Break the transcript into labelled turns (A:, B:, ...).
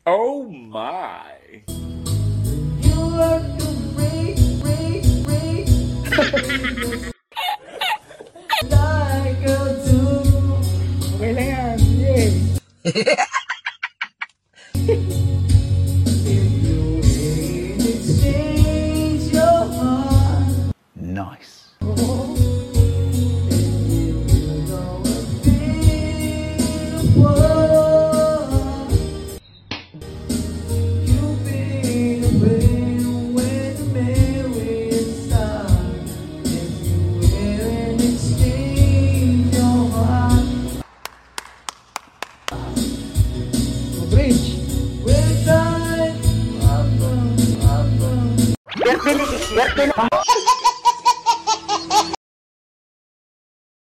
A: Oh my!
B: You have to break like a two. Okay lang yan, yay! If you in exchange your heart.
C: Nice.
B: Oh, and if you know a bit of what you've been away when the marriage starts. If you will in exchange your heart. Bridge. With time,